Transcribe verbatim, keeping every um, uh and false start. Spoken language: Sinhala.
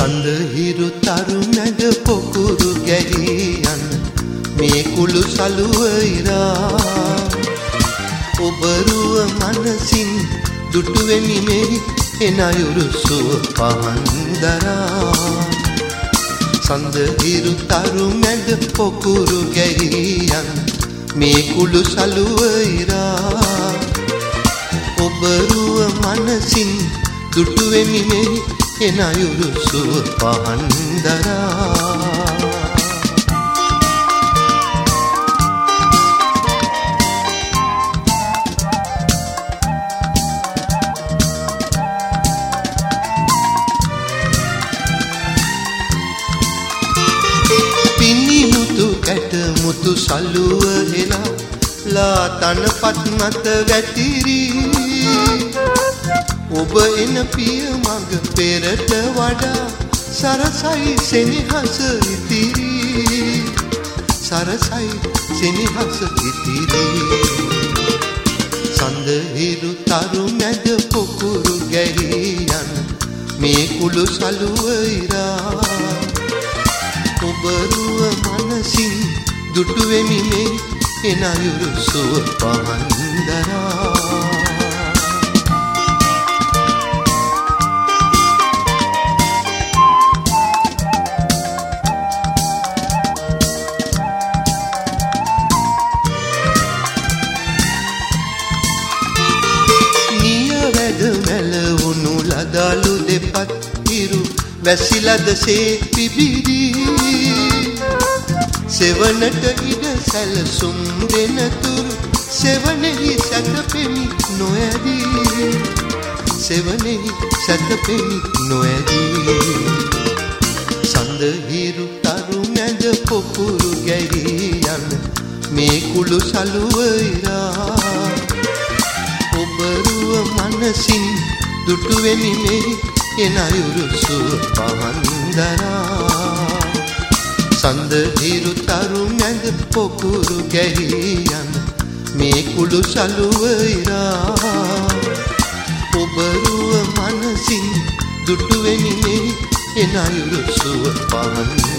සඳහිරු තරු නැග පොකුරු ගැහී යන මේ කුළු සලුව ඉරා ඔබරුව මනසින් දුටුවෙමි මෙහි එනයුරු සුව පහන්දරා සඳහිරු තරු නැග පොකුරු ගැහී යන මේ කුළු සලුව ඉරා ඔබරුව මනසින් දුටුවෙමි මෙහි එනයුරු සුව පහන්දරා පිනිමුතු කැට මුතු සලුව එලා ලා තනපත් මත වැතිරි ඔබ එන පිය මඟ පෙරට වඩා සරසයි සෙනෙහස ඉතිරි සරසයි සෙනෙහස ඉතිරි සඳහිරු තරු මැද පොකුරු ගැහී යන මේ කුළු සලුව ඉරා ඔබරුව මනසින් දුටුවෙමි මේ එනයුරු සුව පහන්දරා මැලවුණු ලදලු දෙපත් හිරු වැසිලද සේ පිබිරි සෙවනට ඉඩ සැලසුම් දෙනතුරු සෙවනෙහි සැතපෙමි නොඇදී සෙවනෙහි සැතපෙමි නොඇදී සඳහිරු තරු නැද පොකුරු ගැහී යන මේ කුළු සලුව ඉරා ඔබරුව මනසින් දුටුවෙමි මෙහි එනයුරු සුව පහන්දරා සඳහිරු තරු මැද පොකුරු ගැහී යන මේ කුළු සලුව ඉරා ඔබරුව මනසින් දුටුවෙමි මෙහි එනයුරු සුව පහන්දරා